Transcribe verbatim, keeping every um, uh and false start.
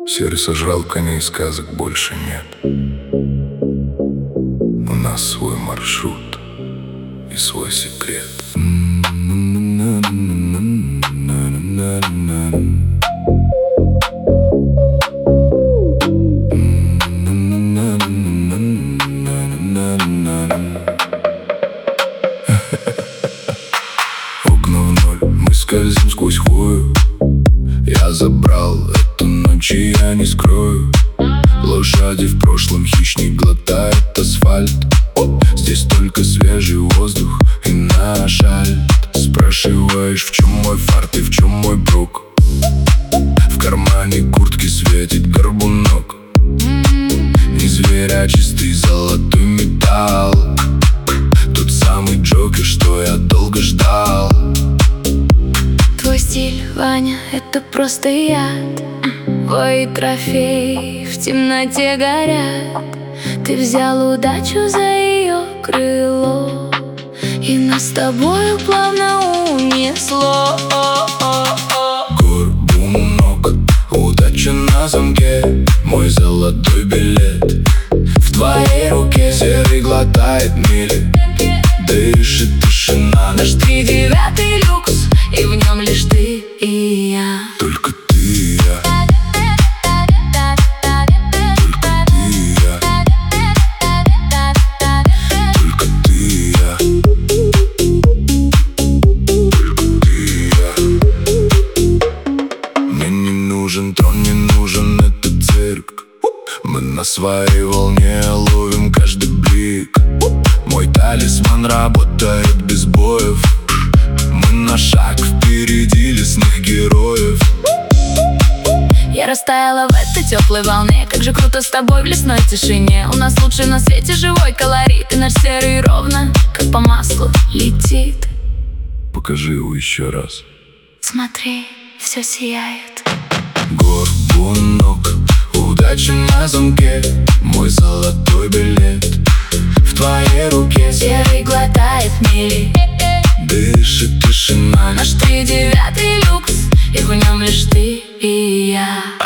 Серый сожрал коней, сказок больше нет. У нас свой маршрут и свой секрет. Окна в ноль, мы скользим сквозь хвою. Я забрал эту ночь, и я не скрою. Лошади в прошлом, хищник глотает асфальт. Здесь только свежий воздух и наш альт. Спрашиваешь, в чем мой фарт и в чем мой прок? В кармане куртки светит горбунок. Не зверь, а чистый золотой металл. Тот самый Джокер, что я долго ждал. Твой стиль, Ваня, это просто яд. Твои трофеи в темноте горят. Ты взял удачу за ее крыло, и нас с тобою плавно унесло. Горбунок, удача на замке, мой золотой билет в твоей руке. Серый глотает мили, дышит тишина. Наш тридевятый люкс, и в нем лишь ты и я. Только ты и я. Только ты и я. Только ты и я. Только ты и я. Мне не нужен трон, не нужен этот цирк. Мы на своей волне ловим каждый блик. Мой талисман работает без боев. Мы на шаг впереди лесных героев. Я растаяла в этой теплой волне. Как же круто с тобой в лесной тишине. У нас лучший на свете живой колорит. И наш серый ровно, как по маслу, летит. Покажи его еще раз. Смотри, все сияет. Горбунок, удача на замке, мой золотой билет в твоей руке. Серый глотает мили, дышит тишина. Наш тридевятый люкс, и в нем лишь ты и я.